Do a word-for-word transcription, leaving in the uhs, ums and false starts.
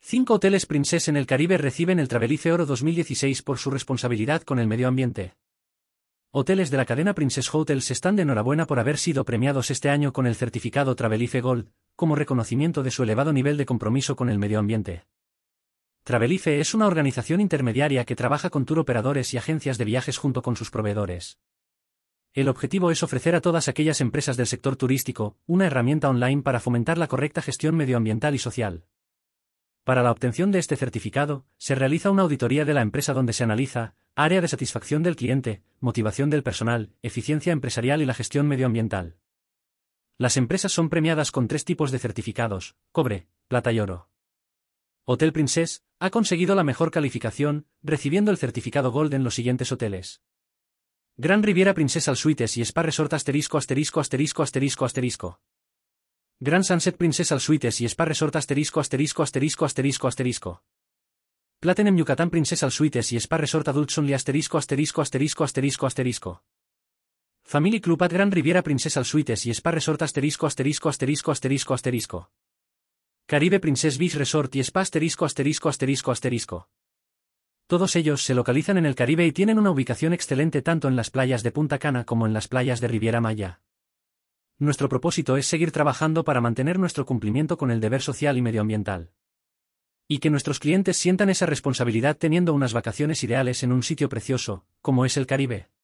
Cinco hoteles Princess en el Caribe reciben el Travelife Oro dos mil dieciséis por su responsabilidad con el medio ambiente. Hoteles de la cadena Princess Hotels están de enhorabuena por haber sido premiados este año con el certificado Travelife Gold, como reconocimiento de su elevado nivel de compromiso con el medio ambiente. Travelife es una organización intermediaria que trabaja con tour operadores y agencias de viajes junto con sus proveedores. El objetivo es ofrecer a todas aquellas empresas del sector turístico una herramienta online para fomentar la correcta gestión medioambiental y social. Para la obtención de este certificado, se realiza una auditoría de la empresa donde se analiza área de satisfacción del cliente, motivación del personal, eficiencia empresarial y la gestión medioambiental. Las empresas son premiadas con tres tipos de certificados: cobre, plata y oro. Hotel Princess ha conseguido la mejor calificación, recibiendo el certificado Gold en los siguientes hoteles: Gran Riviera Princess Suites y Spa Resort asterisco asterisco asterisco asterisco asterisco. Grand Sunset Princess Suites y Spa Resort asterisco asterisco asterisco asterisco asterisco. Platinum Yucatán Princess Suites y Spa Resort Adults Only asterisco asterisco asterisco asterisco asterisco. Family Club at Gran Riviera Princess Suites y Spa Resort asterisco asterisco asterisco asterisco asterisco. Caribe Princess Beach Resort y Spa asterisco asterisco asterisco asterisco. Todos ellos se localizan en el Caribe y tienen una ubicación excelente tanto en las playas de Punta Cana como en las playas de Riviera Maya. Nuestro propósito es seguir trabajando para mantener nuestro cumplimiento con el deber social y medioambiental. Y que nuestros clientes sientan esa responsabilidad teniendo unas vacaciones ideales en un sitio precioso, como es el Caribe.